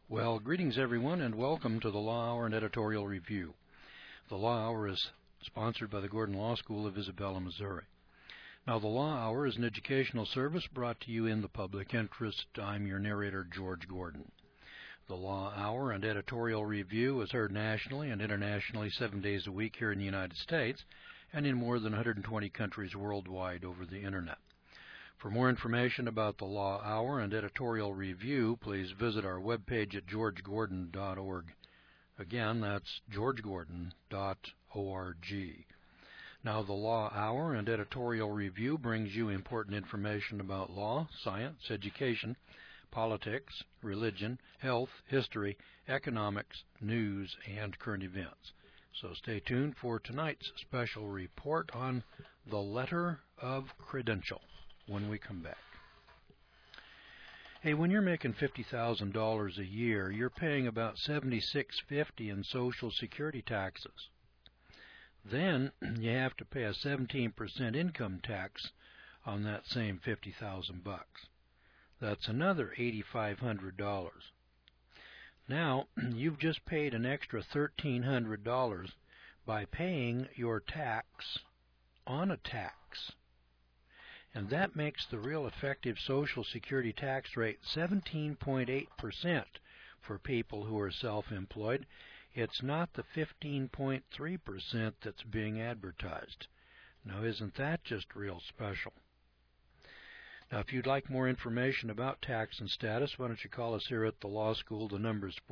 Well, greetings everyone, and welcome to the Law Hour and Editorial Review. The Law Hour is sponsored by the Gordon Law School of Isabella, Missouri. Now, the Law Hour is an educational service brought to you in the public interest. I'm your narrator, George Gordon. The Law Hour and Editorial Review is heard nationally and internationally 7 days a week here in the United States and in more than 120 countries worldwide over the Internet. For more information about the Law Hour and Editorial Review, please visit our webpage at georgegordon.org. Again, that's georgegordon.org. Now, the Law Hour and Editorial Review brings you important information about law, science, education, politics, religion, health, history, economics, news, and current events. So stay tuned for tonight's special report on the Letter of Credential when we come back. Hey, when you're making $50,000 a year, you're paying about $76.50 in Social Security taxes. Then you have to pay a 17% income tax on that same $50,000 bucks. That's another $8,500. Now, you've just paid an extra $1,300 by paying your tax on a tax. And that makes the real effective Social Security tax rate 17.8% for people who are self-employed. It's not the 15.3% that's being advertised. Now, isn't that just real special? Now, if you'd like more information about tax and status, why don't you call us here at the law school. The number is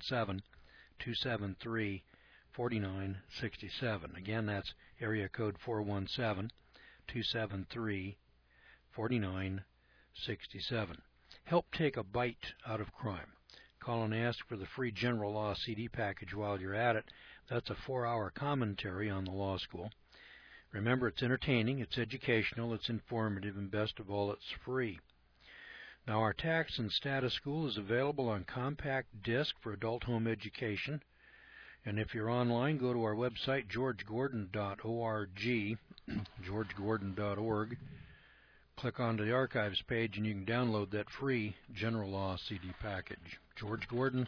417-273-4967. Again, that's area code 417-273-4967. Help take a bite out of crime. Call and ask for the free General Law CD package while you're at it. That's a 4-hour commentary on the law school. Remember, it's entertaining, it's educational, it's informative, and best of all, it's free. Now, our Tax and Status School is available on compact disc for adult home education. And if you're online, go to our website, georgegordon.org, georgegordon.org. Click onto the archives page, and you can download that free General Law CD package, georgegordon.org.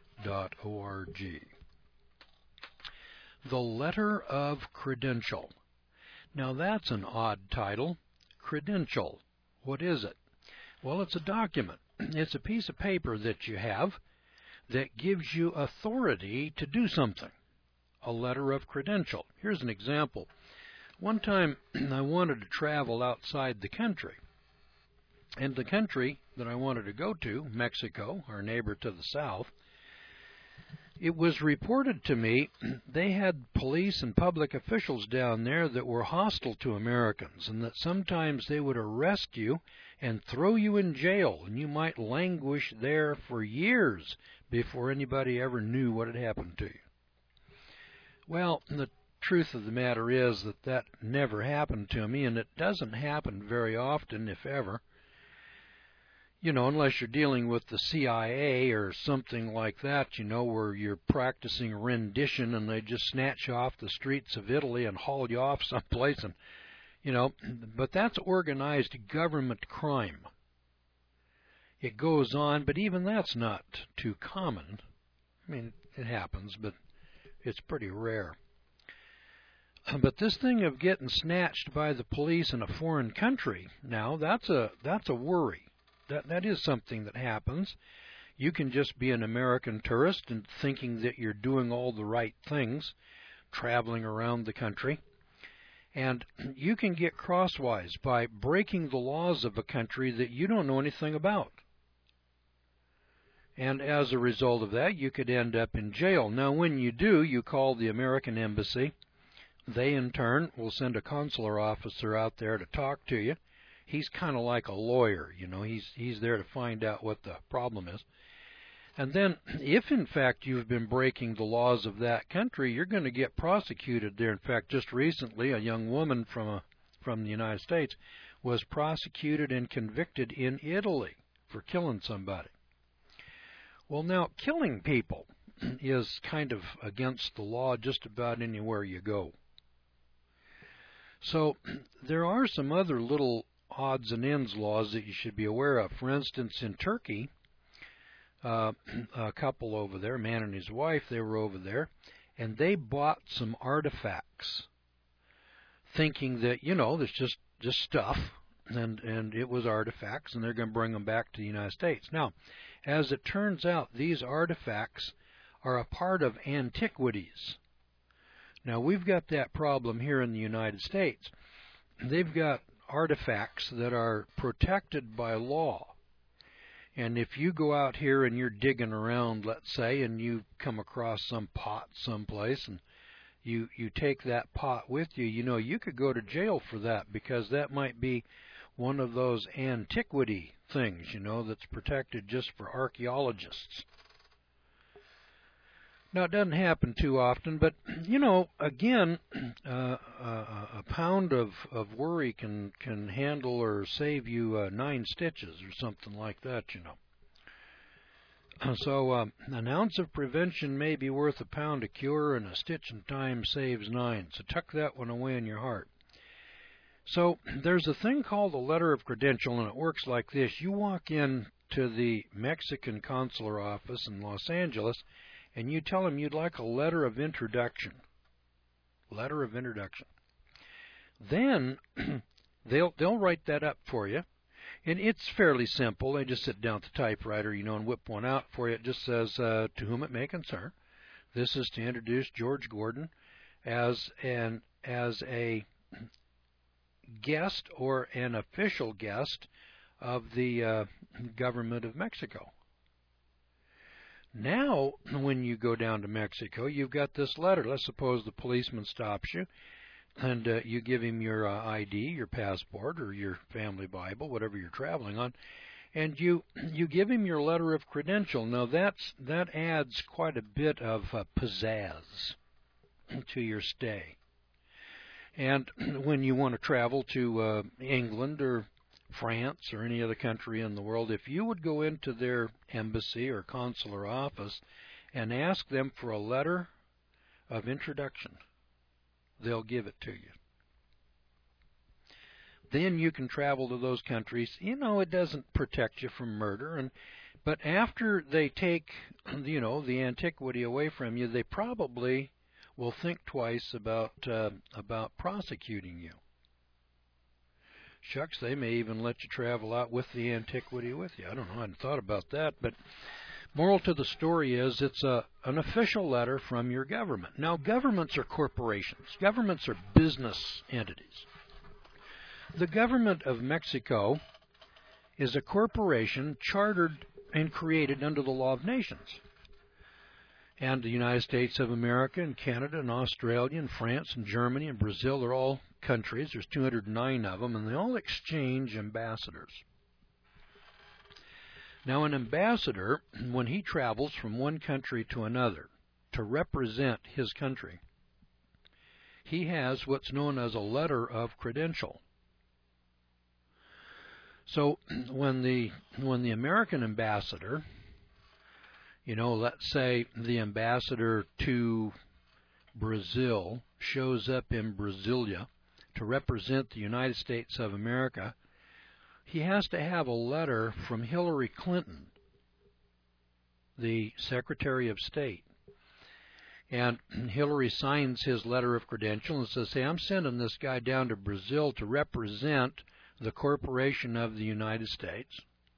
The Letter of Credential. Now, that's an odd title. Credential. What is it? Well, it's a document. It's a piece of paper that you have that gives you authority to do something. A letter of credential. Here's an example. One time I wanted to travel outside the country. And the country that I wanted to go to, Mexico, our neighbor to the south, it was reported to me they had police and public officials down there that were hostile to Americans, and that sometimes they would arrest you and throw you in jail, and you might languish there for years before anybody ever knew what had happened to you. Well, the truth of the matter is that never happened to me, and it doesn't happen very often, if ever. You know, unless you're dealing with the CIA or something like that, you know, where you're practicing rendition and they just snatch you off the streets of Italy and haul you off someplace, and, you know, but that's organized government crime. It goes on, but even that's not too common. I mean, it happens, but it's pretty rare. But this thing of getting snatched by the police in a foreign country, now, that's a worry. That is something that happens. You can just be an American tourist and thinking that you're doing all the right things, traveling around the country. And you can get crosswise by breaking the laws of a country that you don't know anything about. And as a result of that, you could end up in jail. Now, when you do, you call the American embassy. They, in turn, will send a consular officer out there to talk to you. He's kind of like a lawyer, you know. He's there to find out what the problem is. And then, if in fact you've been breaking the laws of that country, you're going to get prosecuted there. In fact, just recently, a young woman from the United States was prosecuted and convicted in Italy for killing somebody. Well, now, killing people is kind of against the law just about anywhere you go. So there are some other little odds and ends laws that you should be aware of. For instance, in Turkey, a couple over there, a man and his wife, they were over there, and they bought some artifacts, thinking that, you know, there's just stuff, and it was artifacts, and they're going to bring them back to the United States. Now, as it turns out, these artifacts are a part of antiquities. Now, we've got that problem here in the United States. They've got artifacts that are protected by law. And if you go out here and you're digging around, let's say, and you come across some pot someplace, and you take that pot with you, you know, you could go to jail for that, because that might be one of those antiquity things, you know, that's protected just for archaeologists. Now, it doesn't happen too often, but, you know, again, a pound of worry can handle or save you 9 stitches or something like that, you know. So an ounce of prevention may be worth a pound of cure, and a stitch in time saves 9. So tuck that one away in your heart. So there's a thing called a letter of credential, and it works like this. You walk in to the Mexican consular office in Los Angeles, and you tell them you'd like a letter of introduction. Letter of introduction. Then they'll write that up for you. And it's fairly simple. They just sit down at the typewriter, you know, and whip one out for you. It just says, to whom it may concern, this is to introduce George Gordon as a guest or an official guest of the government of Mexico. Now, when you go down to Mexico, you've got this letter. Let's suppose the policeman stops you, and you give him your ID, your passport, or your family Bible, whatever you're traveling on, and you give him your letter of credential. Now, that adds quite a bit of pizzazz to your stay. And when you want to travel to England or France or any other country in the world, if you would go into their embassy or consular office and ask them for a letter of introduction, they'll give it to you. Then you can travel to those countries. You know, it doesn't protect you from murder, but after they take, you know, the antiquity away from you, they probably will think twice about prosecuting you. Shucks, they may even let you travel out with the antiquity with you. I don't know, I hadn't thought about that, but moral to the story is it's an official letter from your government. Now, governments are corporations. Governments are business entities. The government of Mexico is a corporation chartered and created under the law of nations. And the United States of America and Canada and Australia and France and Germany and Brazil are all countries. There's 209 of them, and they all exchange ambassadors. Now, an ambassador, when he travels from one country to another to represent his country, he has what's known as a letter of credential. So when the American ambassador, you know, let's say the ambassador to Brazil shows up in Brasilia to represent the United States of America, he has to have a letter from Hillary Clinton, the Secretary of State. And Hillary signs his letter of credential and says, hey, I'm sending this guy down to Brazil to represent the corporation of the United States.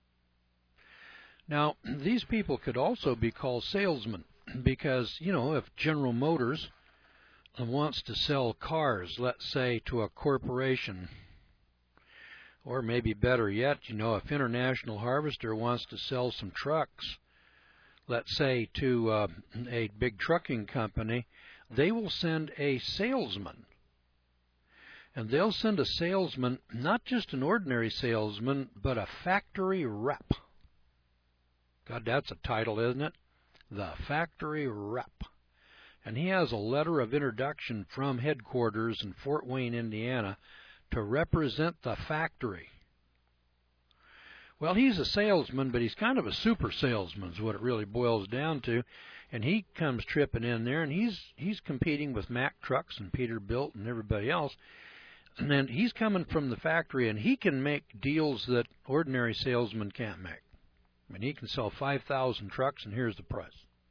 Now, these people could also be called salesmen because, you know, if General Motors wants to sell cars, let's say, to a corporation, or maybe better yet, you know, if International Harvester wants to sell some trucks, let's say, to a big trucking company, they will send a salesman. And they'll send a salesman, not just an ordinary salesman, but a factory rep. God, that's a title, isn't it? The factory rep. And he has a letter of introduction from headquarters in Fort Wayne, Indiana, to represent the factory. Well, he's a salesman, but he's kind of a super salesman is what it really boils down to. And he comes tripping in there, and he's competing with Mack Trucks and Peterbilt and everybody else. And then he's coming from the factory, and he can make deals that ordinary salesmen can't make. and he can sell 5,000 trucks, and here's the price.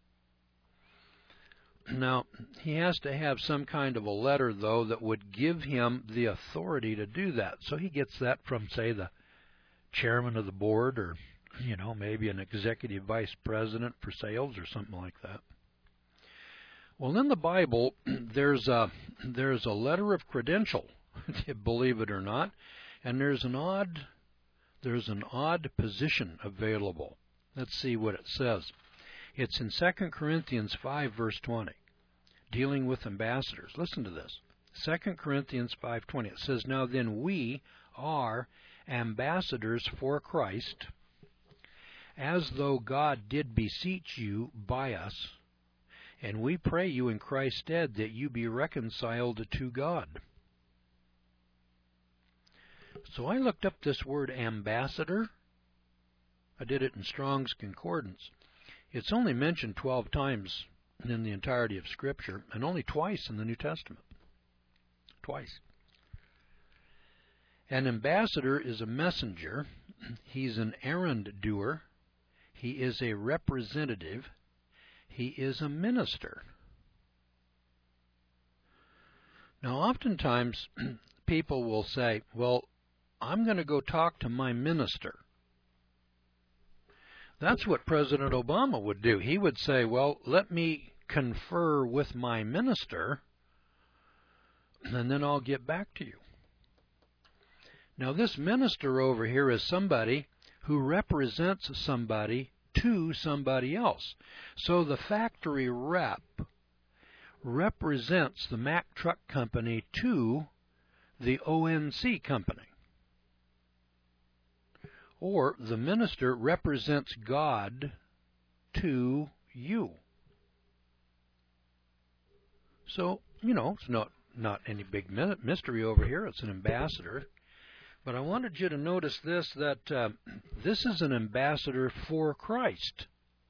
Now, he has to have some kind of a letter, though, that would give him the authority to do that. So he gets that from, say, the chairman of the board, or, maybe an executive vice president for sales or something like that. Well, in the Bible, there's a letter of credential, believe it or not, and there's an odd position available. Let's see what it says. It's in 2 Corinthians 5, verse 20, dealing with ambassadors. Listen to this. 2 Corinthians 5:20. It says, "Now then we are ambassadors for Christ, as though God did beseech you by us, and we pray you in Christ's stead that you be reconciled to God." So I looked up this word ambassador. I did it in Strong's Concordance. It's only mentioned 12 times in the entirety of Scripture, and only twice in the New Testament. Twice. An ambassador is a messenger. He's an errand doer. He is a representative. He is a minister. Now, oftentimes, people will say, well, I'm going to go talk to my minister. That's what President Obama would do. He would say, well, let me confer with my minister, and then I'll get back to you. Now, this minister over here is somebody who represents somebody to somebody else. So the factory rep represents the Mack Truck Company to the ONC Company. Or the minister represents God to you. So, it's not any big mystery over here. It's an ambassador. But I wanted you to notice this, that this is an ambassador for Christ.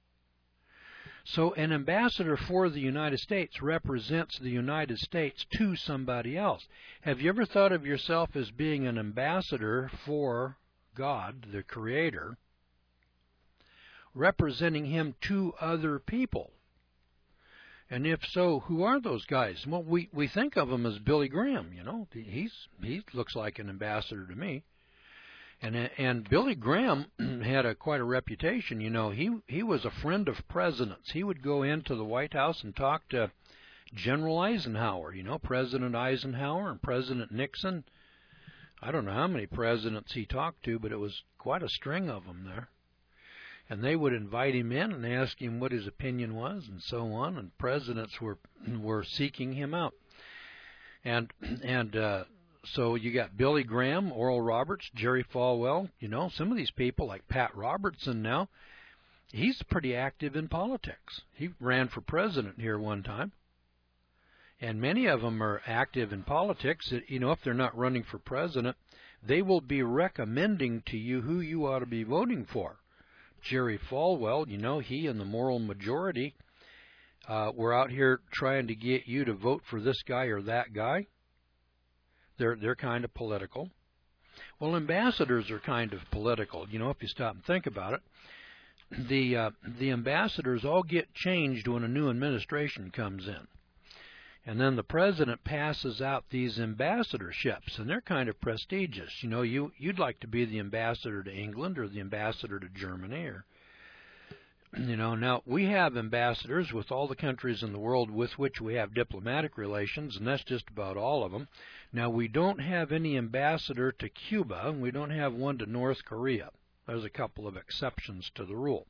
So an ambassador for the United States represents the United States to somebody else. Have you ever thought of yourself as being an ambassador for God, the Creator, representing Him to other people? And if so, who are those guys? Well, we think of him as Billy Graham. He looks like an ambassador to me. And Billy Graham had quite a reputation. He was a friend of presidents. He would go into the White House and talk to General Eisenhower. President Eisenhower and President Nixon. I don't know how many presidents he talked to, but it was quite a string of them there. And they would invite him in and ask him what his opinion was, and so on. And presidents were seeking him out. And so you got Billy Graham, Oral Roberts, Jerry Falwell. Some of these people, like Pat Robertson now, he's pretty active in politics. He ran for president here one time. And many of them are active in politics. If they're not running for president, they will be recommending to you who you ought to be voting for. Jerry Falwell, he and the Moral Majority were out here trying to get you to vote for this guy or that guy. They're kind of political. Well, ambassadors are kind of political, if you stop and think about it. The ambassadors all get changed when a new administration comes in. And then the president passes out these ambassadorships, and they're kind of prestigious. You'd like to be the ambassador to England or the ambassador to Germany, or now we have ambassadors with all the countries in the world with which we have diplomatic relations, and that's just about all of them. Now, we don't have any ambassador to Cuba, and we don't have one to North Korea. There's a couple of exceptions to the rule.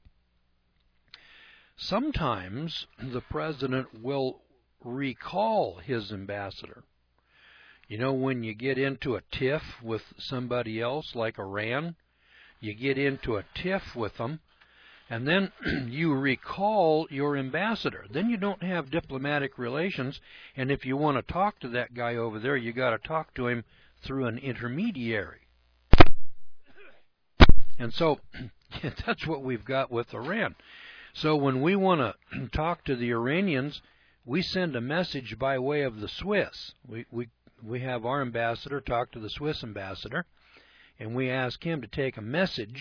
Sometimes the president will recall his ambassador. When you get into a tiff with somebody else, like Iran, you get into a tiff with them, and then you recall your ambassador. Then you don't have diplomatic relations, and if you want to talk to that guy over there, you got to talk to him through an intermediary. And so that's what we've got with Iran. So when we want to talk to the Iranians, we send a message by way of the Swiss. We have our ambassador talk to the Swiss ambassador, and we ask him to take a message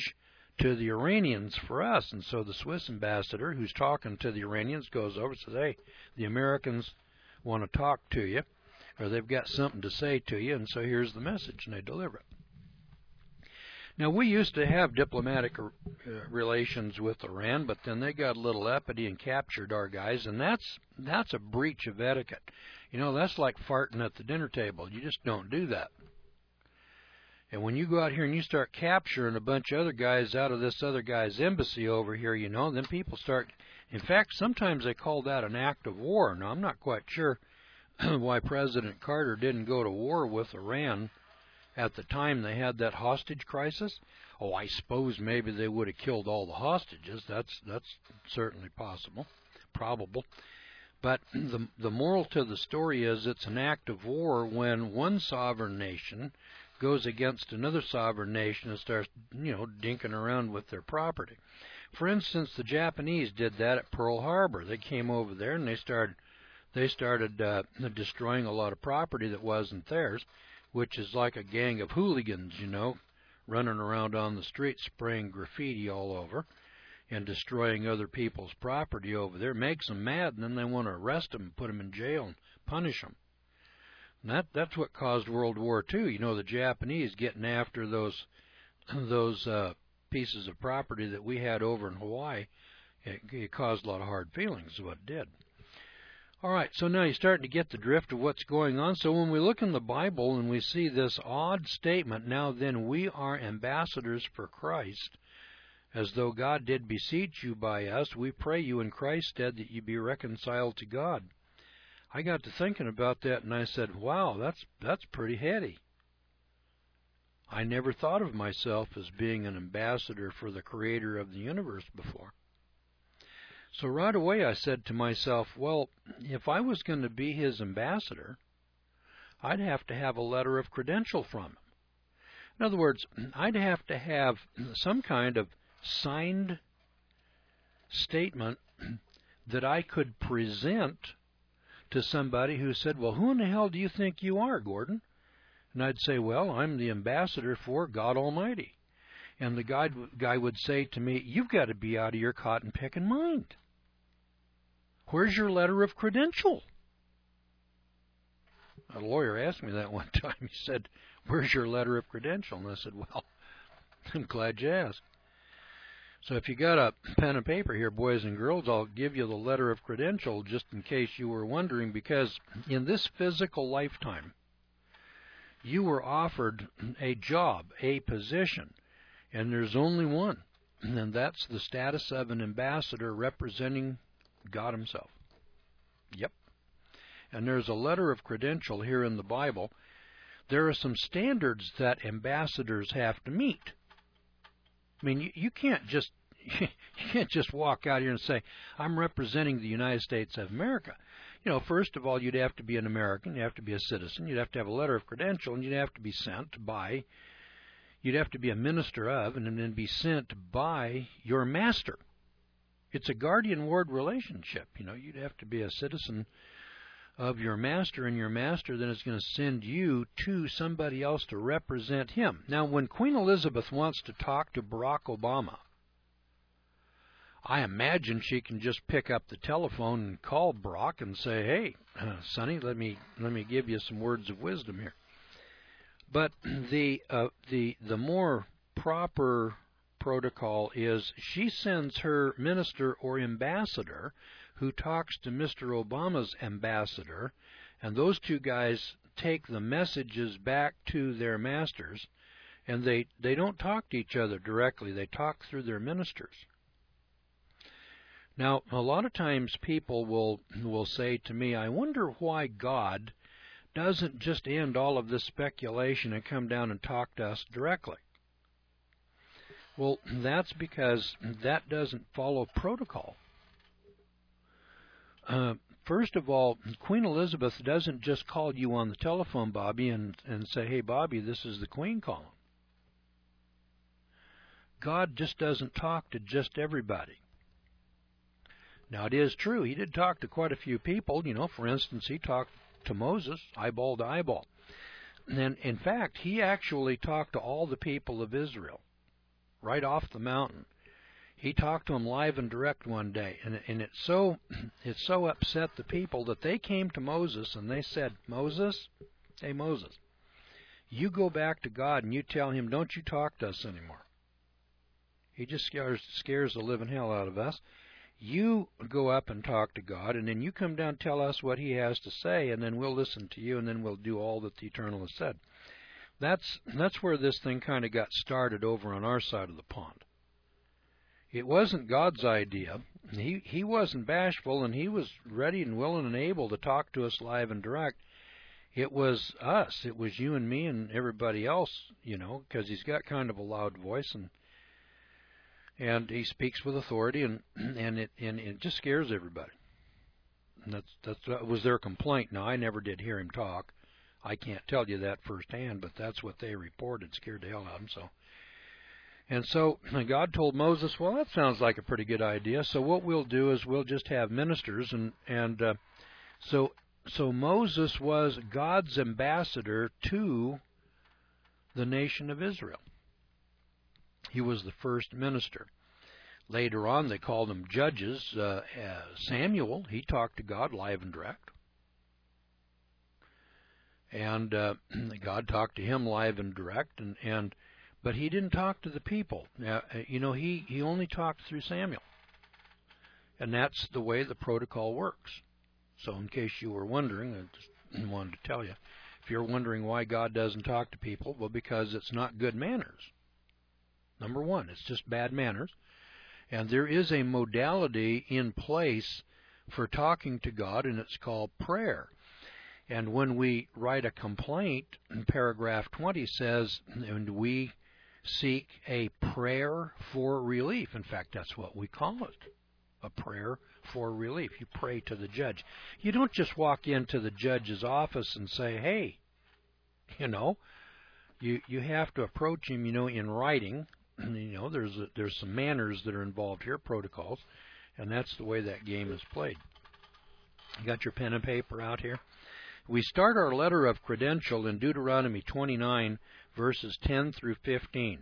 to the Iranians for us. And so the Swiss ambassador who's talking to the Iranians goes over and says, hey, the Americans want to talk to you, or they've got something to say to you, and so here's the message, and they deliver it. Now, we used to have diplomatic relations with Iran, but then they got a little uppity and captured our guys, and that's a breach of etiquette. You know, that's like farting at the dinner table. You just don't do that. And when you go out here and you start capturing a bunch of other guys out of this other guy's embassy over here, you know, then people start, in fact, sometimes they call that an act of war. Now, I'm not quite sure why President Carter didn't go to war with Iran at the time they had that hostage crisis. Oh, I suppose maybe they would have killed all the hostages. That's certainly possible, probable. But the moral to the story is it's an act of war when one sovereign nation goes against another sovereign nation and starts, you know, dinking around with their property. For instance, the Japanese did that at Pearl Harbor. They came over there and they started destroying a lot of property that wasn't theirs, which is like a gang of hooligans, you know, running around on the street spraying graffiti all over and destroying other people's property over there. Makes them mad, and then they want to arrest them and put them in jail and punish them. And that's what caused World War II. You know, the Japanese getting after those pieces of property that we had over in Hawaii. It caused a lot of hard feelings, is what it did. All right, so now you're starting to get the drift of what's going on. So when we look in the Bible and we see this odd statement, now then we are ambassadors for Christ, as though God did beseech you by us, we pray you in Christ's stead that you be reconciled to God. I got to thinking about that, and I said, wow, that's pretty heady. I never thought of myself as being an ambassador for the Creator of the universe before. So right away I said to myself, well, if I was going to be His ambassador, I'd have to have a letter of credential from Him. In other words, I'd have to have some kind of signed statement that I could present to somebody who said, well, who in the hell do you think you are, Gordon? And I'd say, well, I'm the ambassador for God Almighty. And the guy would say to me, you've got to be out of your cotton-picking mind. Where's your letter of credential? A lawyer asked me that one time. He said, where's your letter of credential? And I said, well, I'm glad you asked. So if you got a pen and paper here, boys and girls, I'll give you the letter of credential just in case you were wondering, because in this physical lifetime, you were offered a job, a position, and there's only one, and that's the status of an ambassador representing God Himself. Yep. And there's a letter of credential here in the Bible. There are some standards that ambassadors have to meet. I mean, you can't just walk out here and say, I'm representing the United States of America. You know, first of all, you'd have to be an American, you have to be a citizen, you'd have to have a letter of credential, and you'd have to be sent by, you'd have to be a minister of, and then be sent by your master. It's a guardian-ward relationship. You know, you'd have to be a citizen of your master, and your master then is going to send you to somebody else to represent him. Now, when Queen Elizabeth wants to talk to Barack Obama, I imagine she can just pick up the telephone and call Barack and say, hey, Sonny, let me give you some words of wisdom here. But the more proper protocol is she sends her minister or ambassador who talks to Mr. Obama's ambassador, and those two guys take the messages back to their masters, and they don't talk to each other directly. They talk through their ministers. Now, a lot of times people will say to me, I wonder why God doesn't just end all of this speculation and come down and talk to us directly. Well, that's because that doesn't follow protocol. First of all, Queen Elizabeth doesn't just call you on the telephone, Bobby, and say, hey, Bobby, this is the Queen calling. God just doesn't talk to just everybody. Now, it is true, He did talk to quite a few people. You know, for instance, He talked to Moses, eyeball to eyeball. And in fact, He actually talked to all the people of Israel. right off the mountain. He talked to them live and direct one day, and it so upset the people that they came to Moses and they said, Moses, hey Moses, you go back to God and you tell him, don't you talk to us anymore. He just scares the living hell out of us. You go up and talk to God, and then you come down and tell us what he has to say, and then we'll listen to you, and then we'll do all that the Eternal has said. That's where this thing kind of got started over on our side of the pond. It wasn't God's idea. He wasn't bashful, and he was ready and willing and able to talk to us live and direct. It was us. It was you and me and everybody else, because he's got kind of a loud voice, and he speaks with authority, and it just scares everybody. And that was their complaint. Now, I never did hear him talk. I can't tell you that firsthand, but that's what they reported. Scared the hell out of them. And so God told Moses, well, that sounds like a pretty good idea. So what we'll do is we'll just have ministers. So Moses was God's ambassador to the nation of Israel. He was the first minister. Later on, they called them judges. Samuel, he talked to God live and direct. And God talked to him live and direct, but he didn't talk to the people. He only talked through Samuel. And that's the way the protocol works. So in case you were wondering, I just wanted to tell you, if you're wondering why God doesn't talk to people, well, because it's not good manners. Number one, it's just bad manners. And there is a modality in place for talking to God, and it's called prayer. And when we write a complaint, paragraph 20 says, and we seek a prayer for relief. In fact, that's what we call it, a prayer for relief. You pray to the judge. You don't just walk into the judge's office and say, hey, you have to approach him, in writing. There's some manners that are involved here, protocols, and that's the way that game is played. You got your pen and paper out here? We start our letter of credential in Deuteronomy 29, verses 10 through 15,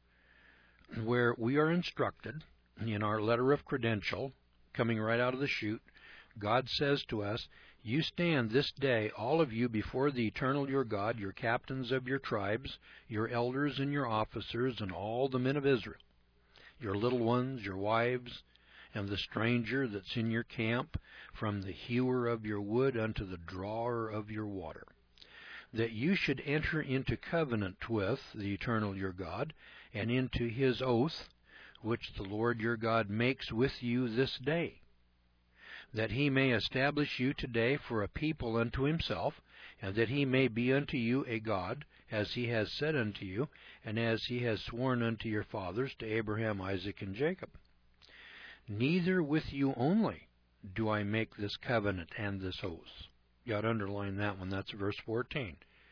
where we are instructed in our letter of credential, coming right out of the chute. God says to us, you stand this day, all of you, before the Eternal your God, your captains of your tribes, your elders and your officers, and all the men of Israel, your little ones, your wives, and the stranger that's in your camp, from the hewer of your wood unto the drawer of your water, that you should enter into covenant with the Eternal your God, and into his oath, which the Lord your God makes with you this day, that he may establish you today for a people unto himself, and that he may be unto you a God, as he has said unto you, and as he has sworn unto your fathers, to Abraham, Isaac, and Jacob. Neither with you only do I make this covenant and this oath. You ought to underline that one. That's verse 14.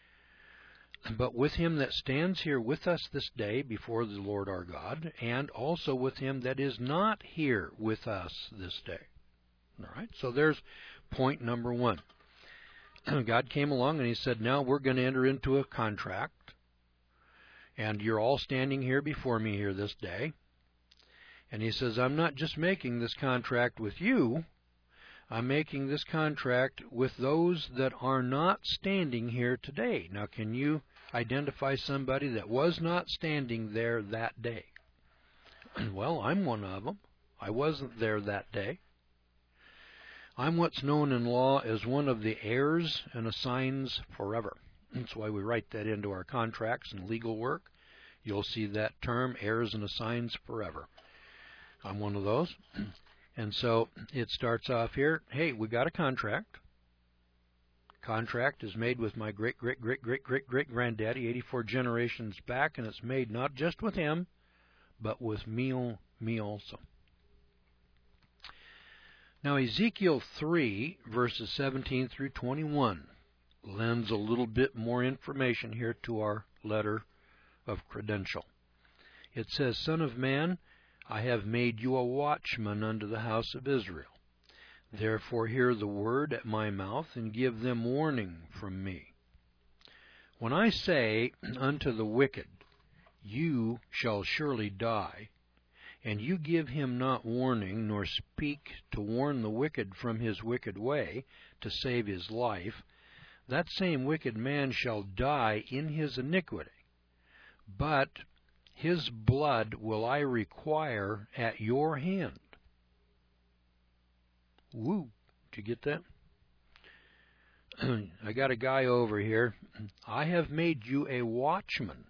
But with him that stands here with us this day before the Lord our God, and also with him that is not here with us this day. All right, so there's point number one. God came along and he said, now we're going to enter into a contract, and you're all standing here before me here this day. And he says, I'm not just making this contract with you, I'm making this contract with those that are not standing here today. Now, can you identify somebody that was not standing there that day? Well, I'm one of them. I wasn't there that day. I'm what's known in law as one of the heirs and assigns forever. That's why we write that into our contracts and legal work. You'll see that term, heirs and assigns forever. I'm one of those. And so it starts off here, hey, we got a contract. Contract is made with my great-great-great-great-great-granddaddy 84 generations back, and it's made not just with him, but with me also. Now, Ezekiel 3, verses 17 through 21, lends a little bit more information here to our letter of credential. It says, Son of man, I have made you a watchman unto the house of Israel. Therefore hear the word at my mouth, and give them warning from me. When I say unto the wicked, you shall surely die, and you give him not warning, nor speak to warn the wicked from his wicked way, to save his life, that same wicked man shall die in his iniquity. But his blood will I require at your hand. Woo! Did you get that? I got a guy over here. I have made you a watchman.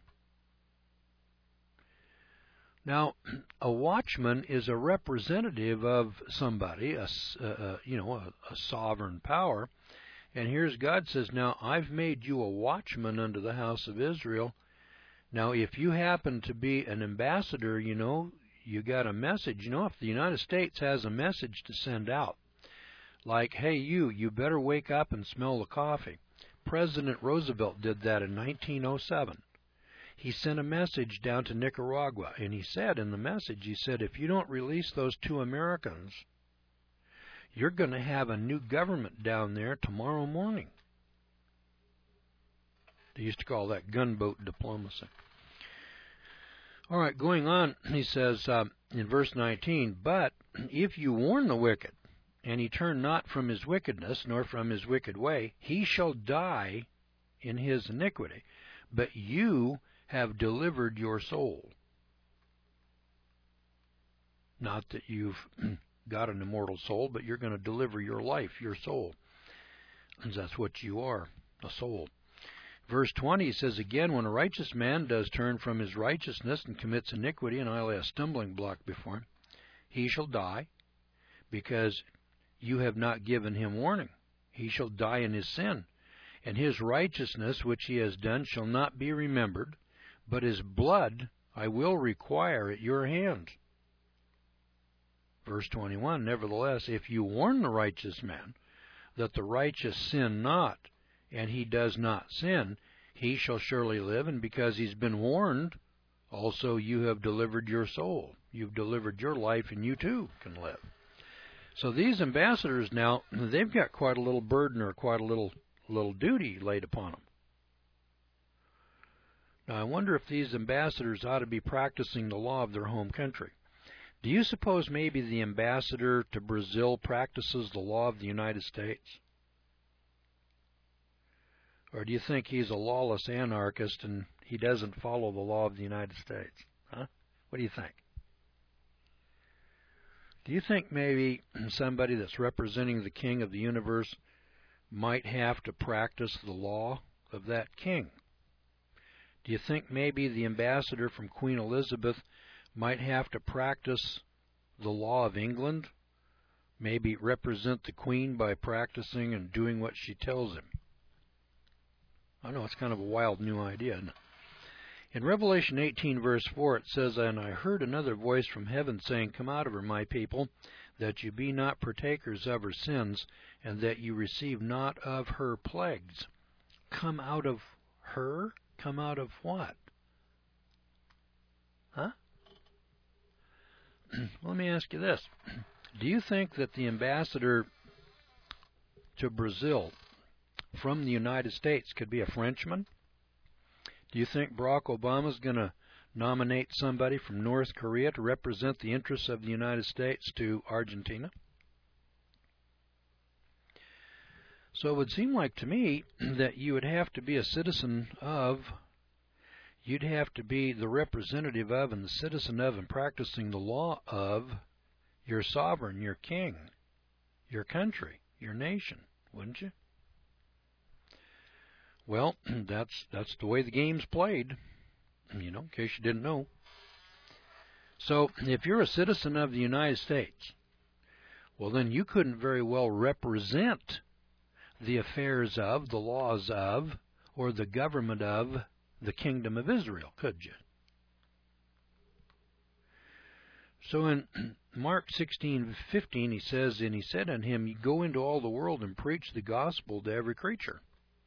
Now, a watchman is a representative of somebody, a sovereign power. And here's God says, now I've made you a watchman unto the house of Israel. Now, if you happen to be an ambassador, you got a message. If the United States has a message to send out, like, hey, you better wake up and smell the coffee. President Roosevelt did that in 1907. He sent a message down to Nicaragua, and he said in the message, if you don't release those 2 Americans, you're going to have a new government down there tomorrow morning. They used to call that gunboat diplomacy. All right, going on, he says in verse 19, but if you warn the wicked, and he turn not from his wickedness, nor from his wicked way, he shall die in his iniquity. But you have delivered your soul. Not that you've got an immortal soul, but you're going to deliver your life, your soul. And that's what you are, a soul. Verse 20 says again, when a righteous man does turn from his righteousness and commits iniquity, and I lay a stumbling block before him, he shall die, because you have not given him warning. He shall die in his sin, and his righteousness which he has done shall not be remembered, but his blood I will require at your hands. Verse 21, nevertheless, if you warn the righteous man that the righteous sin not, and he does not sin, he shall surely live, and because he's been warned, also you have delivered your soul. You've delivered your life, and you too can live. So these ambassadors now, they've got quite a little burden or quite a little duty laid upon them. Now, I wonder if these ambassadors ought to be practicing the law of their home country. Do you suppose maybe the ambassador to Brazil practices the law of the United States? Or do you think he's a lawless anarchist and he doesn't follow the law of the United States? Huh? What do you think? Do you think maybe somebody that's representing the king of the universe might have to practice the law of that king? Do you think maybe the ambassador from Queen Elizabeth might have to practice the law of England? Maybe represent the queen by practicing and doing what she tells him? I know it's kind of a wild new idea, isn't it? In Revelation 18, verse 4, it says, and I heard another voice from heaven saying, come out of her, my people, that you be not partakers of her sins, and that you receive not of her plagues. Come out of her? Come out of what? Huh? Let me ask you this. Do you think that the ambassador to Brazil from the United States could be a Frenchman? Do you think Barack Obama is going to nominate somebody from North Korea to represent the interests of the United States to Argentina? So it would seem like to me that you would have to be a citizen of, you'd have to be the representative of and the citizen of and practicing the law of your sovereign, your king, your country, your nation, wouldn't you? Well, that's the way the game's played, in case you didn't know. So if you're a citizen of the United States, well, then you couldn't very well represent the affairs of, the laws of, or the government of the kingdom of Israel, could you? So in Mark 16:15, he says, and he said unto him, go into all the world and preach the gospel to every creature.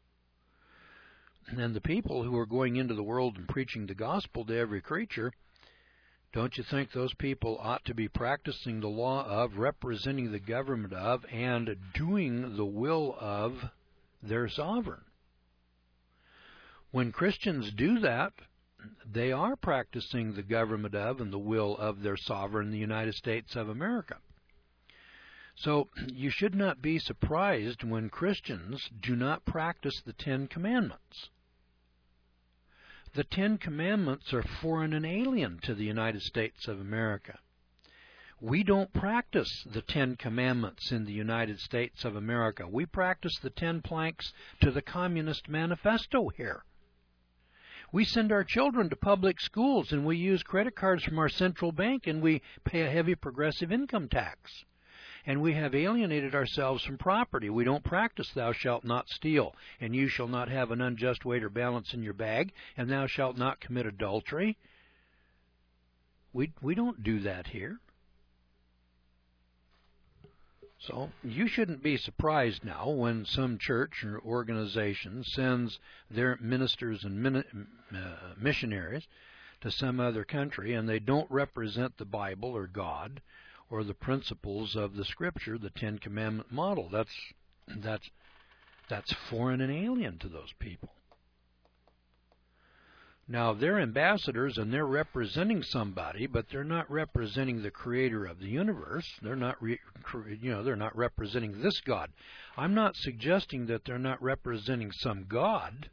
And the people who are going into the world and preaching the gospel to every creature, don't you think those people ought to be practicing the law of, representing the government of, and doing the will of their sovereign? When Christians do that, they are practicing the government of and the will of their sovereign, the United States of America. So you should not be surprised when Christians do not practice the Ten Commandments. The Ten Commandments are foreign and alien to the United States of America. We don't practice the Ten Commandments in the United States of America. We practice the 10 planks to the Communist Manifesto here. We send our children to public schools, and we use credit cards from our central bank, and we pay a heavy progressive income tax. And we have alienated ourselves from property. We don't practice thou shalt not steal, and you shall not have an unjust weight or balance in your bag, and thou shalt not commit adultery. We don't do that here. So you shouldn't be surprised now when some church or organization sends their ministers and missionaries to some other country and they don't represent the Bible or God or the principles of the Scripture, the Ten Commandment model. That's foreign and alien to those people. Now, they're ambassadors and they're representing somebody, but they're not representing the Creator of the universe. They're not, they're not representing this God. I'm not suggesting that they're not representing some God.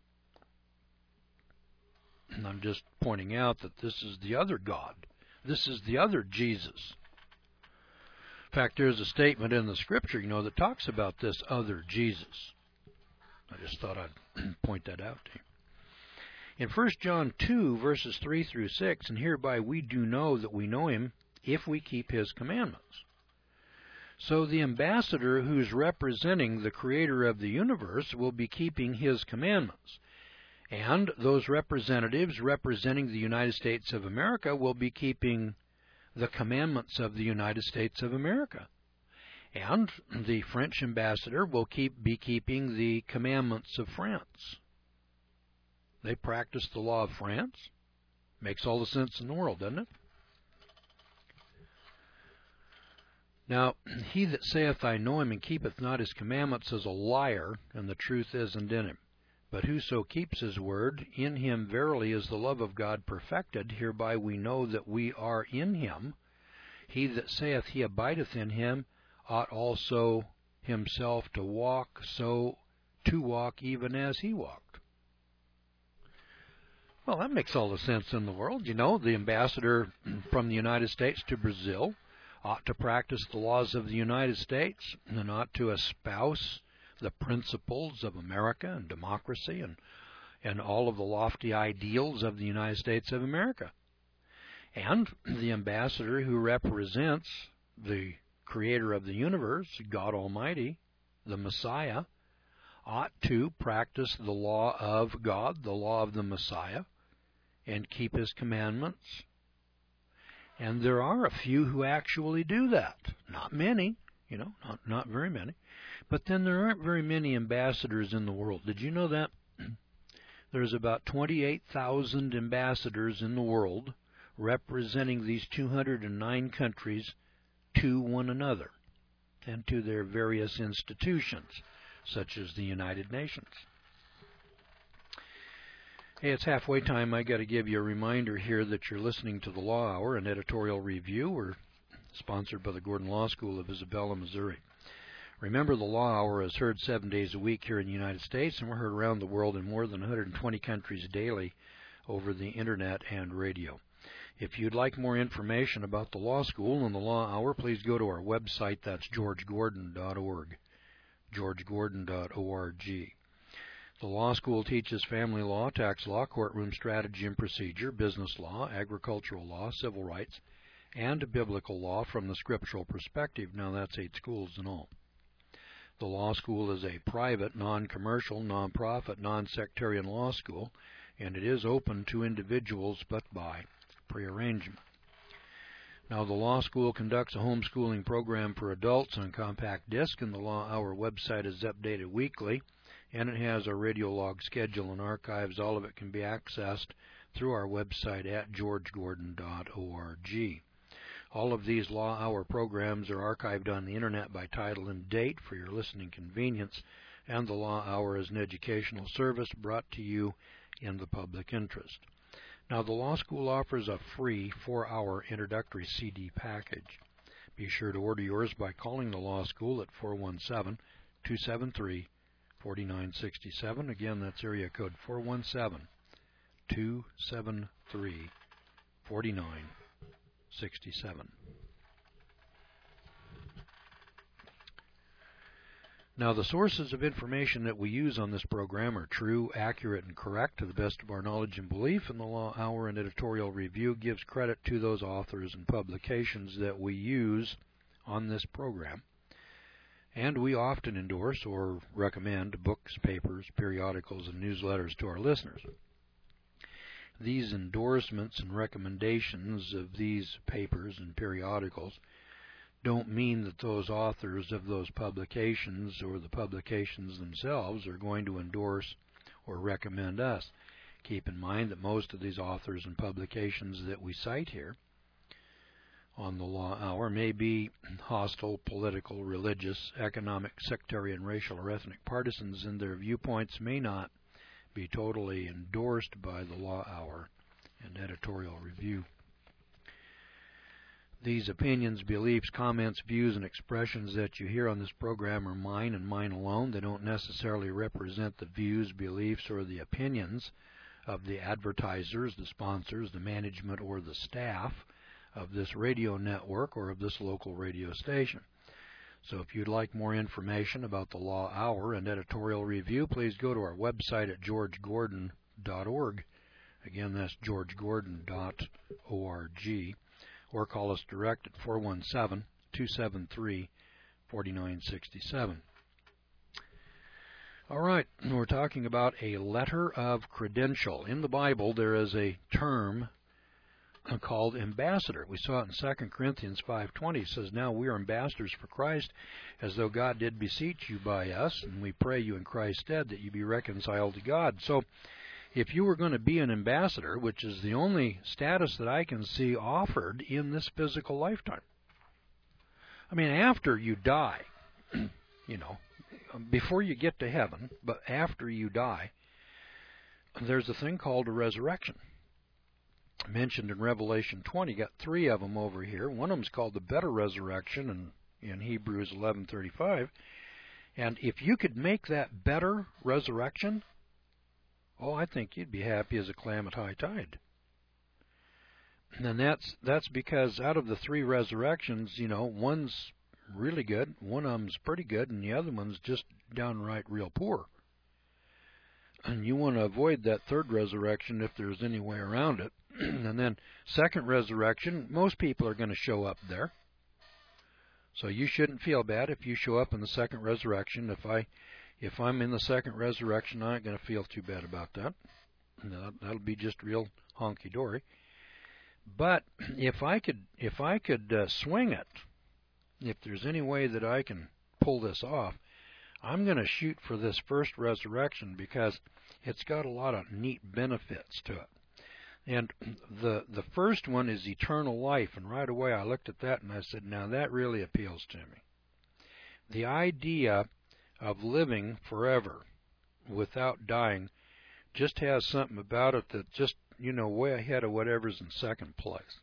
I'm just pointing out that this is the other God. This is the other Jesus. In fact, there's a statement in the Scripture, that talks about this other Jesus. I just thought I'd point that out to you. In 1 John 2, verses 3 through 6, and hereby we do know that we know him if we keep his commandments. So the ambassador who's representing the Creator of the universe will be keeping his commandments. And those representatives representing the United States of America will be keeping the commandments of the United States of America. And the French ambassador will be keeping the commandments of France. They practice the law of France. Makes all the sense in the world, doesn't it? Now, he that saith, I know him, and keepeth not his commandments, is a liar, and the truth isn't in him. But whoso keeps his word, in him verily is the love of God perfected. Hereby we know that we are in him. He that saith he abideth in him, ought also himself to walk, so to walk even as he walked. Well, that makes all the sense in the world. The ambassador from the United States to Brazil ought to practice the laws of the United States and ought to espouse the principles of America and democracy and all of the lofty ideals of the United States of America. And the ambassador who represents the Creator of the universe, God Almighty, the Messiah, ought to practice the law of God, the law of the Messiah, and keep his commandments. And there are a few who actually do that. Not many, not very many. But then there aren't very many ambassadors in the world. Did you know that? There's about 28,000 ambassadors in the world representing these 209 countries to one another and to their various institutions, such as the United Nations. Hey, it's halfway time. I got to give you a reminder here that you're listening to the Law Hour, an editorial review. We're sponsored by the Gordon Law School of Isabella, Missouri. Remember, the Law Hour is heard 7 days a week here in the United States, and we're heard around the world in more than 120 countries daily over the Internet and radio. If you'd like more information about the Law School and the Law Hour, please go to our website. That's georgegordon.org, georgegordon.org. The law school teaches family law, tax law, courtroom strategy and procedure, business law, agricultural law, civil rights, and biblical law from the scriptural perspective. Now, that's 8 schools in all. The law school is a private, non-commercial, non-profit, non-sectarian law school, and it is open to individuals but by prearrangement. Now, the law school conducts a homeschooling program for adults on compact disc, and the Law Hour website is updated weekly. And it has a radio log schedule and archives. All of it can be accessed through our website at georgegordon.org. All of these Law Hour programs are archived on the Internet by title and date for your listening convenience, and the Law Hour is an educational service brought to you in the public interest. Now, the law school offers a free 4-hour introductory CD package. Be sure to order yours by calling the law school at 417-273-4967. Again, that's area code 417-273-4967. Now, the sources of information that we use on this program are true, accurate, and correct to the best of our knowledge and belief, and the Law Hour and Editorial Review gives credit to those authors and publications that we use on this program. And we often endorse or recommend books, papers, periodicals, and newsletters to our listeners. These endorsements and recommendations of these papers and periodicals don't mean that those authors of those publications or the publications themselves are going to endorse or recommend us. Keep in mind that most of these authors and publications that we cite here on the Law Hour may be hostile, political, religious, economic, sectarian, racial, or ethnic partisans, and their viewpoints may not be totally endorsed by the Law Hour and Editorial Review. These opinions, beliefs, comments, views, and expressions that you hear on this program are mine and mine alone. They don't necessarily represent the views, beliefs, or the opinions of the advertisers, the sponsors, the management, or the staff of this radio network or of this local radio station. So if you'd like more information about the Law Hour and Editorial Review, please go to our website at georgegordon.org. Again, that's georgegordon.org. Or call us direct at 417-273-4967. All right, we're talking about a letter of credential. In the Bible, there is a term called ambassador. We saw it in 2 Corinthians 5:20. It says, "Now we are ambassadors for Christ, as though God did beseech you by us, and we pray you in Christ's stead that you be reconciled to God." So, if you were going to be an ambassador, which is the only status that I can see offered in this physical lifetime. I mean, after you die, before you get to heaven, but after you die, there's a thing called a resurrection. Mentioned in Revelation 20, got 3 of them over here. One of them is called the better resurrection in Hebrews 11:35. And if you could make that better resurrection, I think you'd be happy as a clam at high tide. And that's because out of the 3 resurrections, one's really good, one of them's pretty good, and the other one's just downright real poor. And you want to avoid that 3rd resurrection if there's any way around it. And then 2nd resurrection, most people are going to show up there. So you shouldn't feel bad if you show up in the 2nd resurrection. If I'm in the 2nd resurrection, I ain't going to feel too bad about that. That'll be just real honky-dory. But if I could swing it, if there's any way that I can pull this off, I'm going to shoot for this first resurrection because it's got a lot of neat benefits to it. And the first one is eternal life, and right away I looked at that and I said, now that really appeals to me. The idea of living forever without dying just has something about it that just, way ahead of whatever's in second place.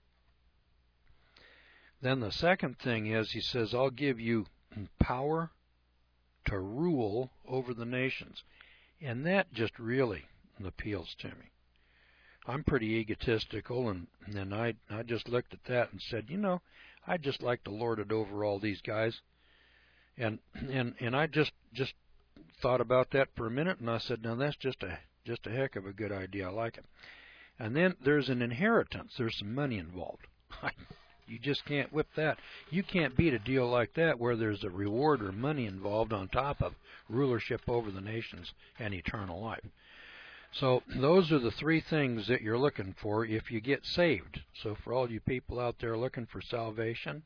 Then the second thing is, he says, I'll give you power to rule over the nations. And that just really appeals to me. I'm pretty egotistical, and I just looked at that and said, I'd just like to lord it over all these guys. And I just thought about that for a minute, and I said, now that's just a heck of a good idea. I like it. And then there's an inheritance. There's some money involved. You just can't whip that. You can't beat a deal like that where there's a reward or money involved on top of rulership over the nations and eternal life. So those are the 3 things that you're looking for if you get saved. So for all you people out there looking for salvation,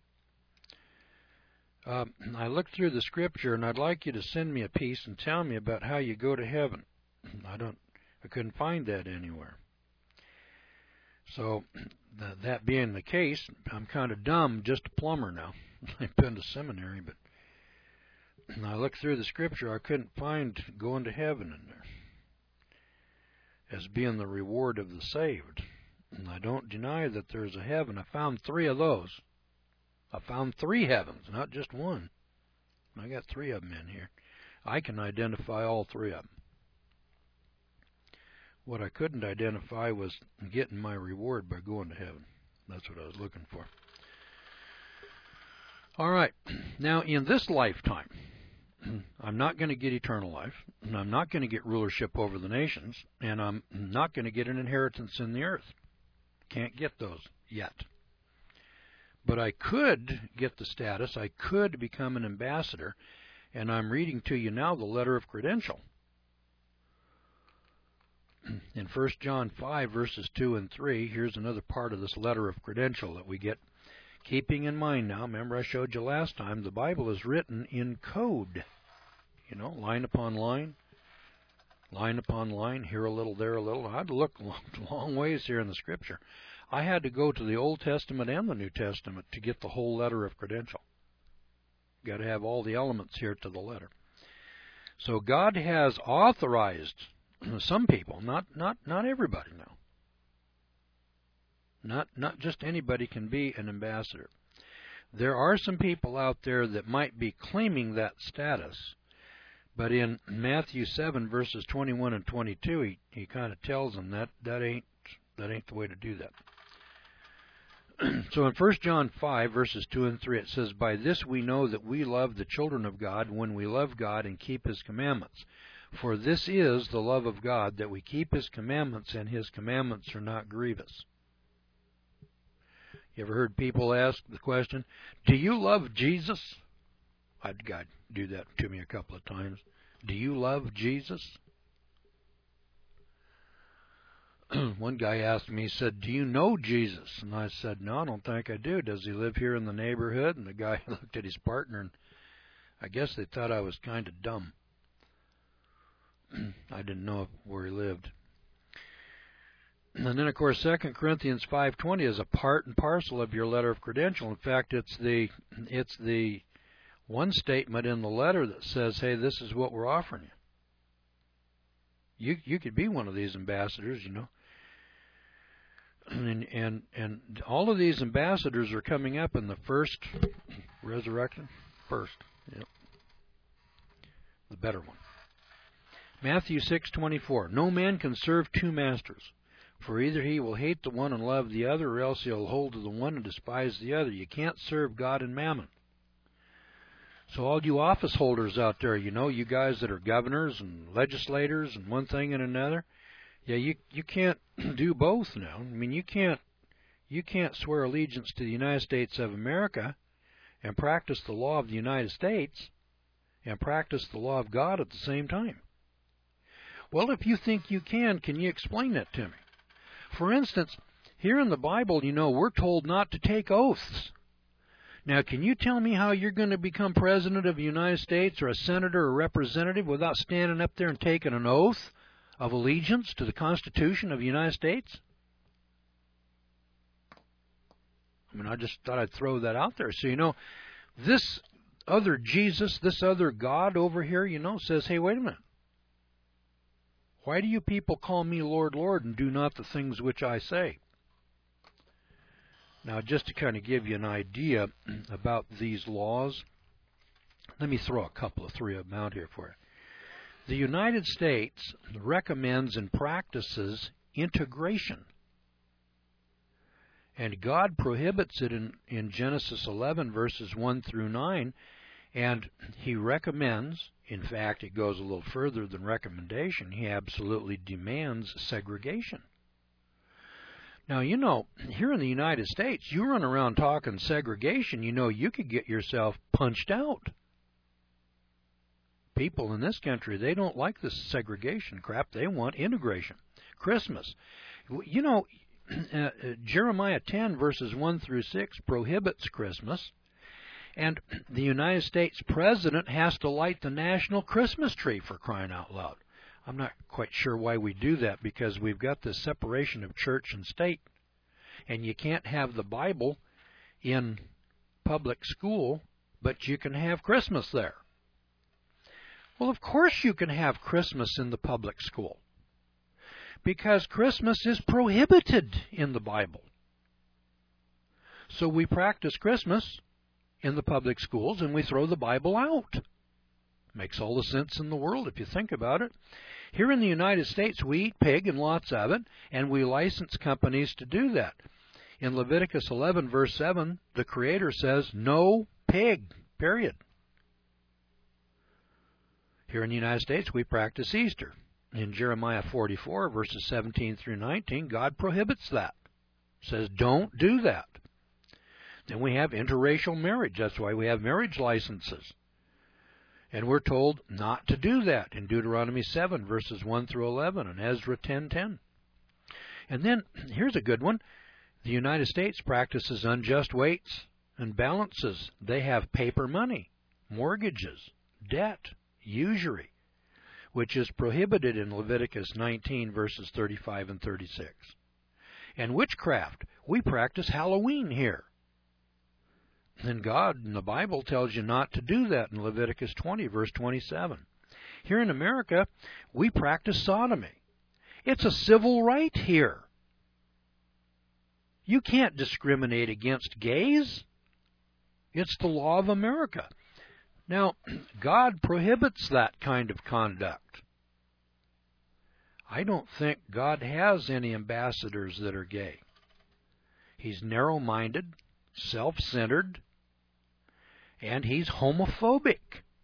I looked through the Scripture, and I'd like you to send me a piece and tell me about how you go to heaven. I couldn't find that anywhere. So that being the case, I'm kind of dumb, just a plumber now. I've been to seminary, but I looked through the Scripture. I couldn't find going to heaven in there as being the reward of the saved. And I don't deny that there's a heaven. I found 3 of those. I found 3 heavens, not just one. I got 3 of them in here. I can identify all 3 of them. What I couldn't identify was getting my reward by going to heaven. That's what I was looking for. All right. Now, in this lifetime, I'm not going to get eternal life, and I'm not going to get rulership over the nations, and I'm not going to get an inheritance in the earth. Can't get those yet. But I could get the status. I could become an ambassador, and I'm reading to you now the letter of credential. In 1 John 5, verses 2 and 3, here's another part of this letter of credential that we get. Keeping in mind now, remember I showed you last time, the Bible is written in code. You know, line upon line, line upon line, here a little, there a little. I had to look long ways here in the Scripture. I had to go to the Old Testament and the New Testament to get the whole letter of credential. Got to have all the elements here to the letter. So God has authorized some people, not everybody now. Not just anybody can be an ambassador. There are some people out there that might be claiming that status, but in Matthew 7 verses 21 and 22, he kind of tells them that ain't the way to do that. So in 1 John 5 verses 2 and 3 it says, "By this we know that we love the children of God when we love God and keep His commandments. For this is the love of God, that we keep His commandments, and His commandments are not grievous." You ever heard people ask the question, do you love Jesus? I had God do that to me a couple of times. Do you love Jesus? One guy asked me, he said, do you know Jesus? And I said, no, I don't think I do. Does he live here in the neighborhood? And the guy looked at his partner, and I guess they thought I was kind of dumb. I didn't know where he lived. And then, of course, 2 Corinthians 5:20 is a part and parcel of your letter of credential. In fact, it's the one statement in the letter that says, hey, this is what we're offering you. You could be one of these ambassadors, you know. And all of these ambassadors are coming up in the first resurrection. First, yep. The better one. Matthew 6:24. No man can serve 2 masters. For either he will hate the one and love the other, or else he'll hold to the one and despise the other. You can't serve God and mammon. So all you office holders out there, you know, you guys that are governors and legislators and one thing and another, yeah, you can't do both now. I mean, you can't swear allegiance to the United States of America and practice the law of the United States and practice the law of God at the same time. Well, if you think you can you explain that to me? For instance, here in the Bible, you know, we're told not to take oaths. Now, can you tell me how you're going to become president of the United States or a senator or representative without standing up there and taking an oath of allegiance to the Constitution of the United States? I mean, I just thought I'd throw that out there. So, you know, this other Jesus, this other God over here, you know, says, hey, wait a minute. Why do you people call me Lord, Lord, and do not the things which I say? Now, just to kind of give you an idea about these laws, let me throw a couple of 3 of them out here for you. The United States recommends and practices integration. And God prohibits it in Genesis 11, verses 1 through 9, and He recommends, in fact, it goes a little further than recommendation, He absolutely demands segregation. Now, you know, here in the United States, you run around talking segregation, you know, you could get yourself punched out. People in this country, they don't like this segregation crap. They want integration. Christmas. You know, Jeremiah 10, verses 1 through 6 prohibits Christmas. And the United States president has to light the national Christmas tree, for crying out loud. I'm not quite sure why we do that, because we've got this separation of church and state. And you can't have the Bible in public school, but you can have Christmas there. Well, of course you can have Christmas in the public school. Because Christmas is prohibited in the Bible. So we practice Christmas in the public schools and we throw the Bible out. Makes all the sense in the world if you think about it. Here in the United States, we eat pig and lots of it, and we license companies to do that. In Leviticus 11, verse 7, the Creator says, no pig, period. Here in the United States, we practice Easter. In Jeremiah 44, verses 17 through 19, God prohibits that. Says, don't do that. Then we have interracial marriage. That's why we have marriage licenses. And we're told not to do that in Deuteronomy 7, verses 1 through 11, and Ezra 10:10. And then, here's a good one. The United States practices unjust weights and balances. They have paper money, mortgages, debt, usury, which is prohibited in Leviticus 19, verses 35 and 36. And witchcraft. We practice Halloween here. And God in the Bible tells you not to do that in Leviticus 20, verse 27. Here in America, we practice sodomy. It's a civil right here. You can't discriminate against gays. It's the law of America. Now, God prohibits that kind of conduct. I don't think God has any ambassadors that are gay. He's narrow-minded, self-centered, and he's homophobic.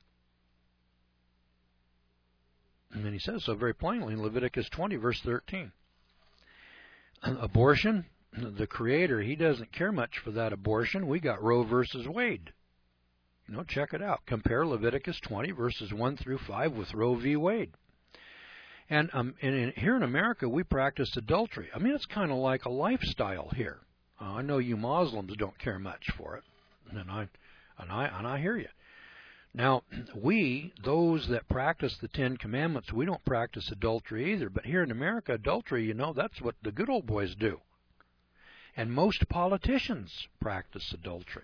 And then he says so very plainly in Leviticus 20, verse 13. Abortion, the Creator, he doesn't care much for that abortion. We got Roe versus Wade. Check it out. Compare Leviticus 20, verses 1 through 5 with Roe v. Wade. And here in America, we practice adultery. I mean, it's kind of like a lifestyle here. I know you Muslims don't care much for it, and I hear you. Now, we, those that practice the Ten Commandments, we don't practice adultery either. But here in America, adultery, that's what the good old boys do. And most politicians practice adultery.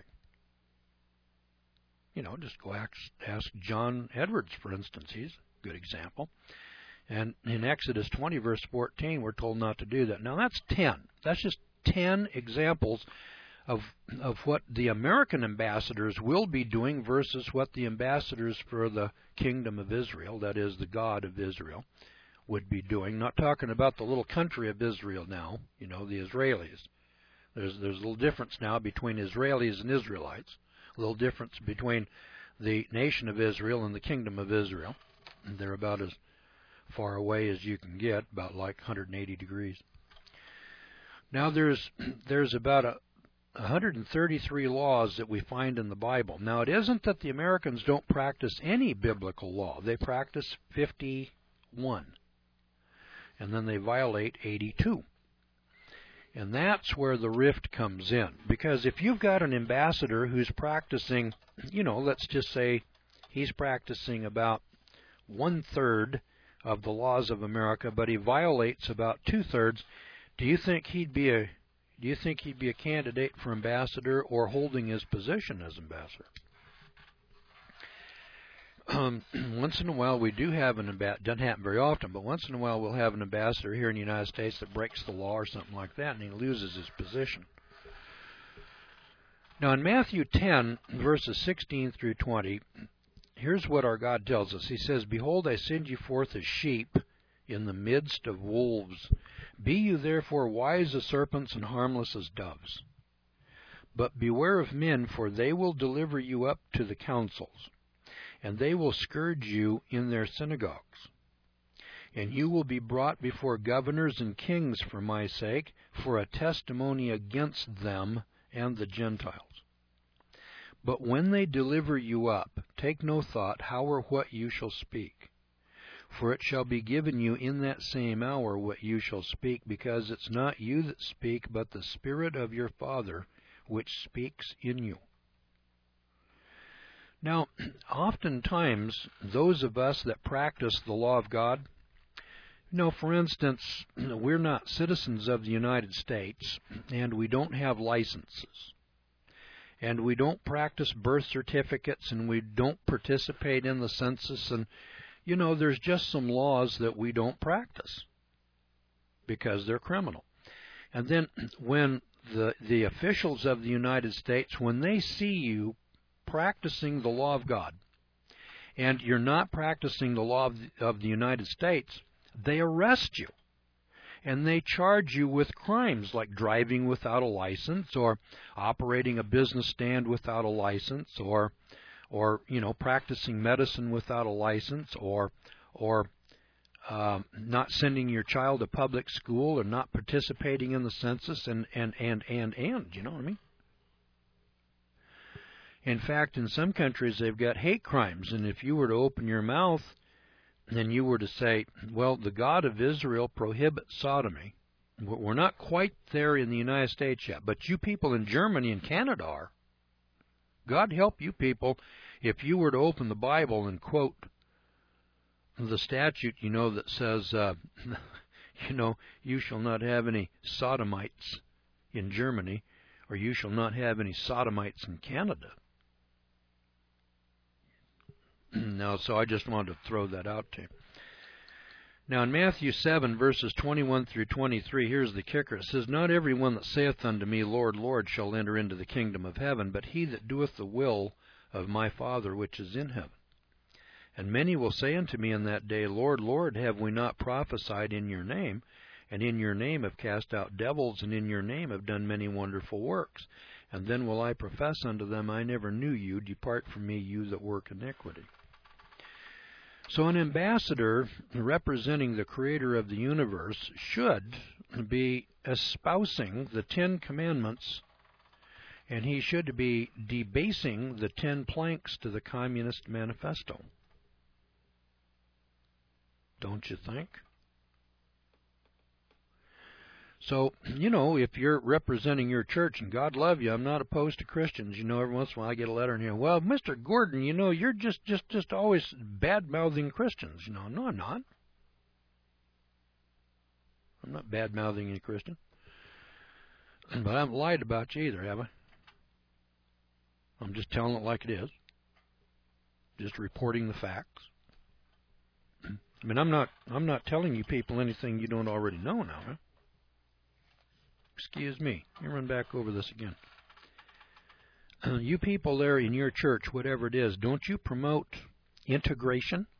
Just go ask John Edwards, for instance. He's a good example. And in Exodus 20, verse 14, we're told not to do that. Now, that's 10. That's just 10 examples of what the American ambassadors will be doing versus what the ambassadors for the kingdom of Israel, that is, the God of Israel, would be doing. Not talking about the little country of Israel now, the Israelis. There's a little difference now between Israelis and Israelites. A little difference between the nation of Israel and the kingdom of Israel. They're about as far away as you can get, about like 180 degrees. Now there's about 133 laws that we find in the Bible. Now it isn't that the Americans don't practice any biblical law. They practice 51. And then they violate 82. And that's where the rift comes in. Because if you've got an ambassador who's practicing, let's just say he's practicing about 1/3 of the laws of America, but he violates about 2/3, do you think he'd be a candidate for ambassador or holding his position as ambassador? Once in a while we do have an ambassador. Doesn't happen very often, but once in a while we'll have an ambassador here in the United States that breaks the law or something like that, and he loses his position. Now in Matthew 10, verses 16 through 20, here's what our God tells us. He says, "Behold, I send you forth as sheep in the midst of wolves. Be you therefore wise as serpents and harmless as doves. But beware of men, for they will deliver you up to the councils, and they will scourge you in their synagogues. And you will be brought before governors and kings for my sake, for a testimony against them and the Gentiles. But when they deliver you up, take no thought how or what you shall speak. For it shall be given you in that same hour what you shall speak, because it's not you that speak, but the Spirit of your Father which speaks in you." Now, oftentimes, those of us that practice the law of God, for instance, we're not citizens of the United States, and we don't have licenses. And we don't practice birth certificates, and we don't participate in the census, and, there's just some laws that we don't practice. because they're criminal. And then when the officials of the United States, when they see you practicing the law of God, and you're not practicing the law of the United States, they arrest you. And they charge you with crimes like driving without a license, or operating a business stand without a license, or practicing medicine without a license, or not sending your child to public school, or not participating in the census, and you know what I mean? In fact, in some countries they've got hate crimes, and if you were to open your mouth and you were to say, well, the God of Israel prohibits sodomy, we're not quite there in the United States yet, but you people in Germany and Canada are. God help you people if you were to open the Bible and quote the statute, that says, you shall not have any sodomites in Germany, or you shall not have any sodomites in Canada. Now, so I just wanted to throw that out to you. Now, in Matthew 7, verses 21 through 23, here's the kicker. It says, Not every one that saith unto me, Lord, Lord, shall enter into the kingdom of heaven, but he that doeth the will of my Father which is in heaven. And many will say unto me in that day, Lord, Lord, have we not prophesied in your name? And in your name have cast out devils, and in your name have done many wonderful works. And then will I profess unto them, I never knew you. Depart from me, you that work iniquity. So an ambassador representing the Creator of the universe should be espousing the 10 Commandments, and he should be debasing the 10 planks to the Communist Manifesto. Don't you think? So, if you're representing your church, and God love you, I'm not opposed to Christians. Every once in a while I get a letter in here, well, Mr. Gordon, you're just always bad-mouthing Christians. No, I'm not. I'm not bad-mouthing any Christian. But I haven't lied about you either, have I? I'm just telling it like it is. Just reporting the facts. I mean, I'm not telling you people anything you don't already know now, huh? Excuse me. Let me run back over this again. You people there in your church, whatever it is, don't you promote integration?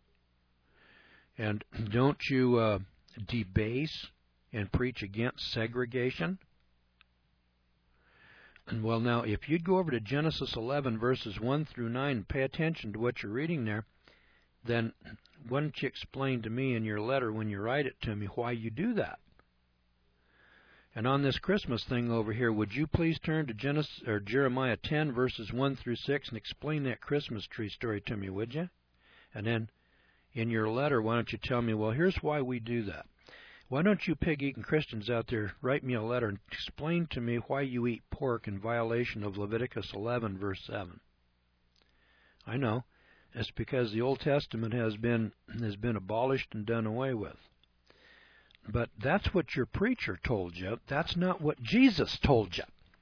And don't you debase and preach against segregation? And well, now, if you'd go over to Genesis 11, verses 1 through 9, and pay attention to what you're reading there, then why don't you explain to me in your letter when you write it to me why you do that? And on this Christmas thing over here, would you please turn to Jeremiah 10, verses 1 through 6, and explain that Christmas tree story to me, would you? And then in your letter, why don't you tell me, well, here's why we do that. Why don't you pig-eating Christians out there write me a letter and explain to me why you eat pork in violation of Leviticus 11, verse 7? I know. It's because the Old Testament has been abolished and done away with. But that's what your preacher told you. That's not what Jesus told you.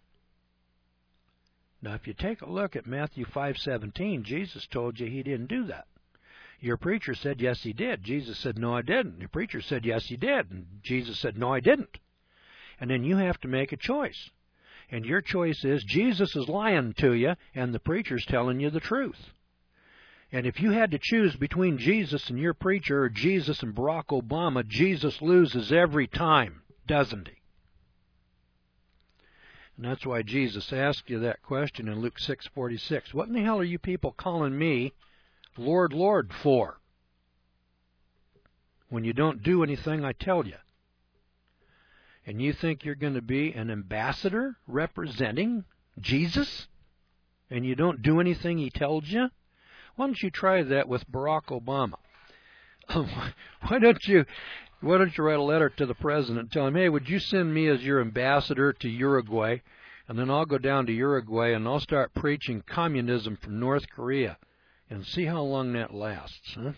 Now, if you take a look at Matthew 5:17, Jesus told you he didn't do that. Your preacher said, yes, he did. Jesus said, no, I didn't. Your preacher said, yes, he did. And Jesus said, no, I didn't. And then you have to make a choice. And your choice is Jesus is lying to you, and the preacher's telling you the truth. And if you had to choose between Jesus and your preacher or Jesus and Barack Obama, Jesus loses every time, doesn't he? And that's why Jesus asked you that question in Luke 6:46. What in the hell are you people calling me Lord, Lord for? When you don't do anything I tell you. And you think you're going to be an ambassador representing Jesus? And you don't do anything he tells you? Why don't you try that with Barack Obama? Why don't you write a letter to the president and tell him, hey, would you send me as your ambassador to Uruguay? And then I'll go down to Uruguay and I'll start preaching communism from North Korea and see how long that lasts. Huh?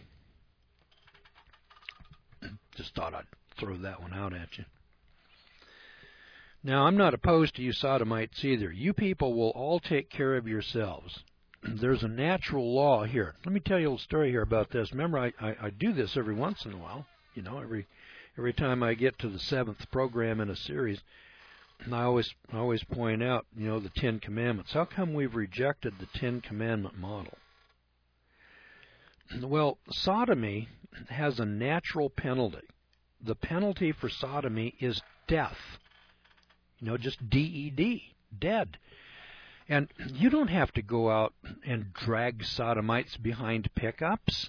Just thought I'd throw that one out at you. Now, I'm not opposed to you sodomites either. You people will all take care of yourselves. There's a natural law here. Let me tell you a little story here about this. Remember, I do this every once in a while, every time I get to the 7th program in a series, I always point out, the 10 Commandments. How come we've rejected the 10 Commandment model? Well, sodomy has a natural penalty. The penalty for sodomy is death. Just DED, dead. And you don't have to go out and drag sodomites behind pickups.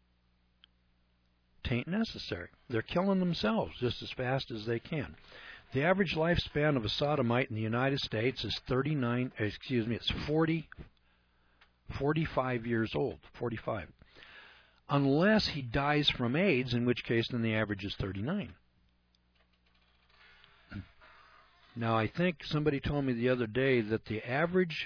Tain't necessary. They're killing themselves just as fast as they can. The average lifespan of a sodomite in the United States is 45 years old, 45. Unless he dies from AIDS, in which case then the average is 39. Now, I think somebody told me the other day that the average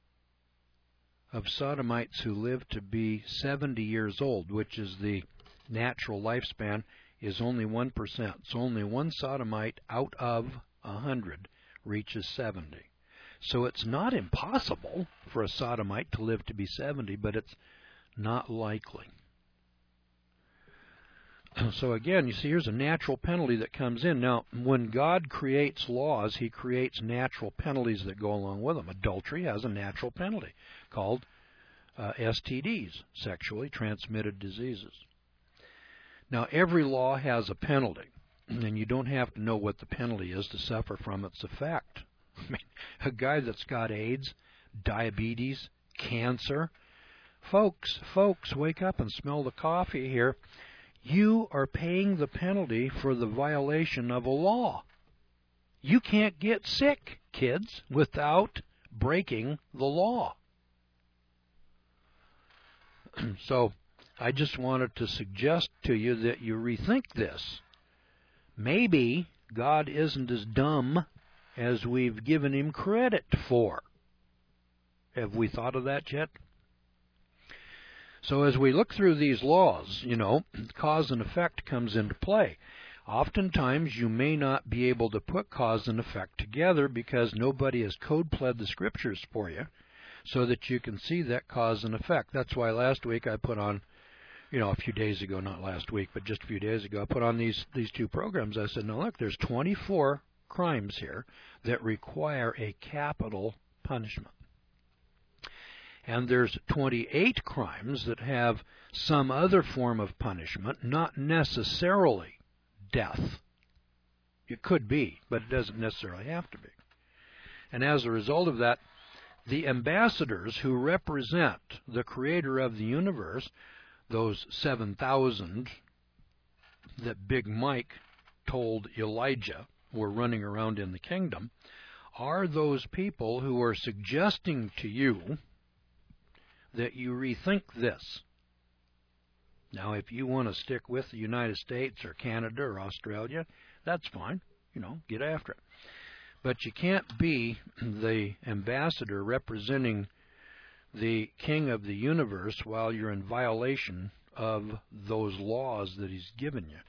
of sodomites who live to be 70 years old, which is the natural lifespan, is only 1%. So only one sodomite out of 100 reaches 70. So it's not impossible for a sodomite to live to be 70, but it's not likely. So again, you see, here's a natural penalty that comes in. Now, when God creates laws, He creates natural penalties that go along with them. Adultery has a natural penalty called STDs, sexually transmitted diseases. Now, every law has a penalty, and you don't have to know what the penalty is to suffer from its effect. I mean, a guy that's got AIDS, diabetes, cancer, folks, wake up and smell the coffee here. You are paying the penalty for the violation of a law. You can't get sick, kids, without breaking the law. So I just wanted to suggest to you that you rethink this. Maybe God isn't as dumb as we've given Him credit for. Have we thought of that yet? So as we look through these laws, cause and effect comes into play. Oftentimes you may not be able to put cause and effect together because nobody has code-pled the Scriptures for you so that you can see that cause and effect. That's why last week I put on, a few days ago, not last week, but just a few days ago, I put on these two programs. I said, now look, there's 24 crimes here that require a capital punishment. And there's 28 crimes that have some other form of punishment, not necessarily death. It could be, but it doesn't necessarily have to be. And as a result of that, the ambassadors who represent the Creator of the universe, those 7,000 that Big Mike told Elijah were running around in the kingdom, are those people who are suggesting to you that you rethink this. Now, if you want to stick with the United States or Canada or Australia, that's fine. Get after it. But you can't be the ambassador representing the King of the universe while you're in violation of those laws that He's given you.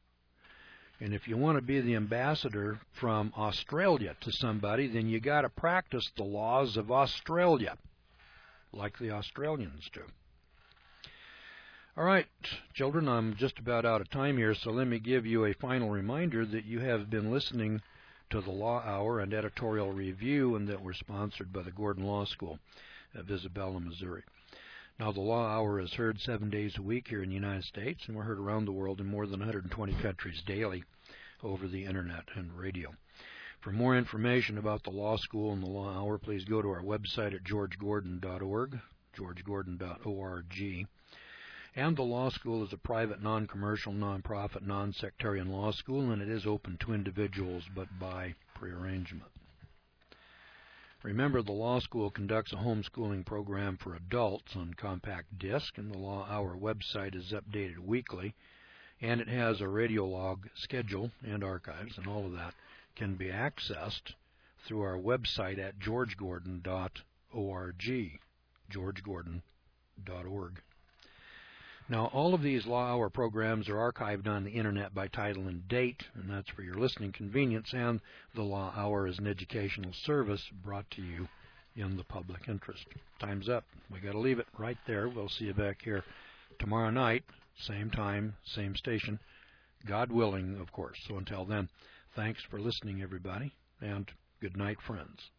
And if you want to be the ambassador from Australia to somebody, then you got to practice the laws of Australia, like the Australians do. All right, children, I'm just about out of time here, so let me give you a final reminder that you have been listening to the Law Hour and Editorial Review, and that we're sponsored by the Gordon Law School of Isabella, Missouri. Now, the Law Hour is heard 7 days a week here in the United States, and we're heard around the world in more than 120 countries daily over the Internet and radio. For more information about the Law School and the Law Hour, please go to our website at georgegordon.org, georgegordon.org. And the Law School is a private, non-commercial, non-profit, non-sectarian law school, and it is open to individuals, but by prearrangement. Remember, the Law School conducts a homeschooling program for adults on compact disc, and the Law Hour website is updated weekly, and it has a radio log schedule and archives, and all of that can be accessed through our website at georgegordon.org, georgegordon.org. Now, all of these Law Hour programs are archived on the Internet by title and date, and that's for your listening convenience, and the Law Hour is an educational service brought to you in the public interest. Time's up. We got to leave it right there. We'll see you back here tomorrow night, same time, same station. God willing, of course. So until then, thanks for listening, everybody, and good night, friends.